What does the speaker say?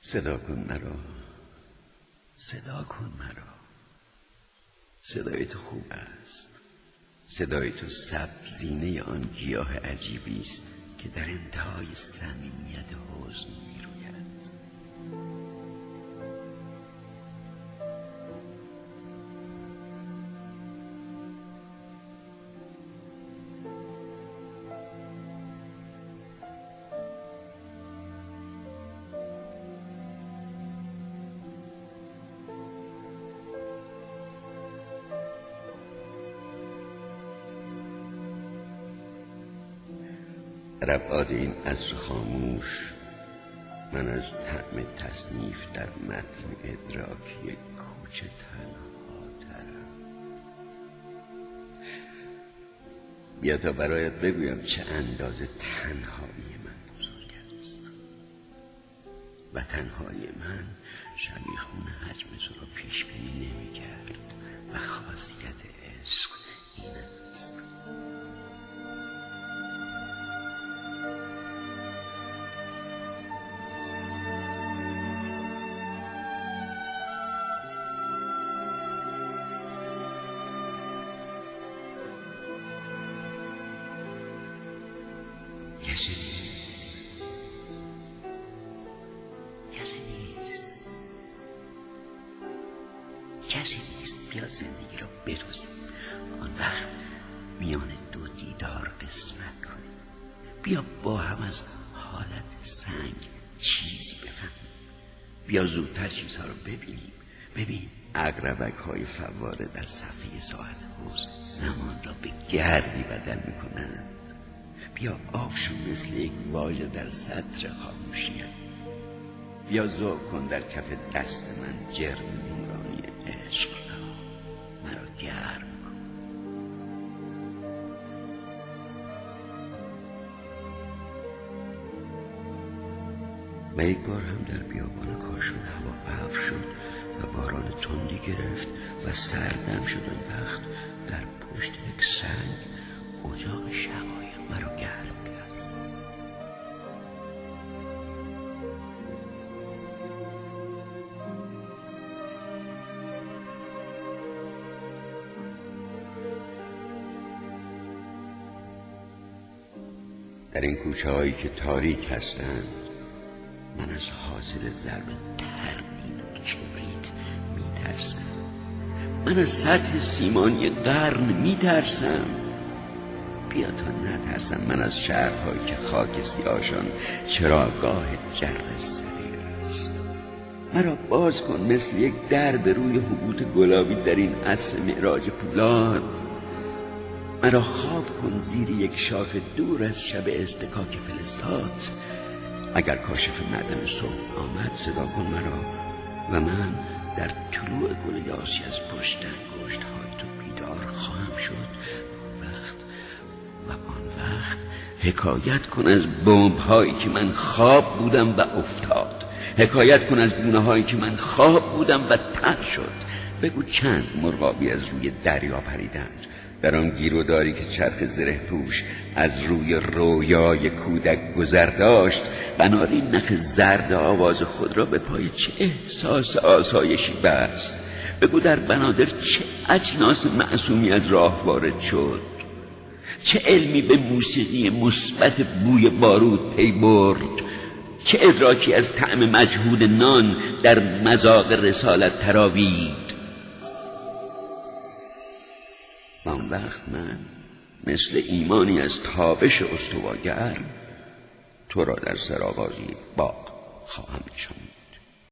صدا کن مرا، صدا کن مرا. صدای تو خوب است. صدای تو سبزینه آن گیاه عجیبی است که در انتهای صمیمیت حزن میروید. در ابعاد این عصر خاموش من از طعم تصنیف در متن ادراکی کوچه تنهاترم. بیا تا برایت بگویم چه اندازه تنهایی من بزرگ است و تنهایی من شبیخون حجم تو را پیش بینی نمی کرد و خاصیت عشق این است. کسی نیست. بیا زندگی را بدوزیم. آن وقت میان دو دیدار قسمت کنیم. بیا با هم از حالت سنگ چیزی بفهمیم. بیا زودتر چیزها را ببینیم. ببین عقربک های فواره در صفحه ساعت حوض زمان را به گردی بدل میکنند. بیا آبشون مثل یک واژه در سطر خاموشیه. بیا ذوق کن در کف دست من جرم نورانی عشق را. مرا گرم کن. و یک بار هم در بیابان کاشون هوا ابر شد و باران تندی گرفت و سردم شد. آن وقت در پشت یک سنگ اجاق شقایق مرا گرم کرد. در این کوچه هایی که تاریک هستند من از حاصل ضرب ترمین و کبریت میترسم. من از سطح سیمانی قرن میترسم. بیا تا نترسم من از شهرهایی که خاک سیاهشان چراگاه جرق صغیر است. مرا باز کن مثل یک در به روی حبوط گلابی در این عصر معراج پولاد. مرا خواب کن زیر یک شاخه دور از شب اصطکاک فلزات. اگر کاشف معدن صبح آمد صدا کن مرا و من در طلوع گل یاسی از پشت انگشت های تو بیدار خواهم شد. آن وقت حکایت کن از بمب هایی که من خواب بودم و افتاد. حکایت کن از گونه هایی که من خواب بودم و تر شد. بگو چند مرغابی از روی دریا پریدند در آن گیروداری که چرخ زره پوش از روی رویای کودک گذر داشت. بنارین نخ زرد آواز خود را به پای چه احساس آسایشی بست. بگو در بنادر چه اجناس معصومی از راه وارد شد. چه علمی به موسیقی مثبت بوی بارود پی برد. چه ادراکی از طعم مجهود نان در مذاق رسالت تراوید. و آن وقت من مثل ایمانی از تابش استواگر تو را در سرآغازی باغ خواهم نشاند.